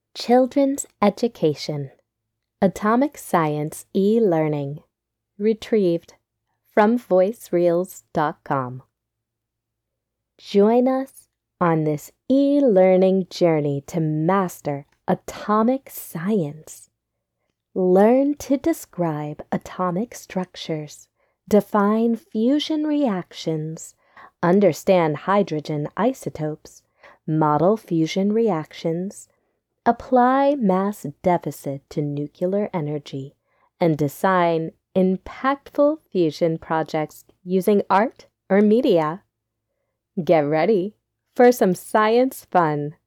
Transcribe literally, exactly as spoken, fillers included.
Children's Education Atomic Science e-Learning. Retrieved from voice reels dot com. Join us on this e-learning journey to master atomic science. Learn to describe atomic structures, define fusion reactions, understand hydrogen isotopes, model fusion reactions, apply mass deficit to nuclear energy, and design impactful fusion projects using art or media. Get ready for some science fun.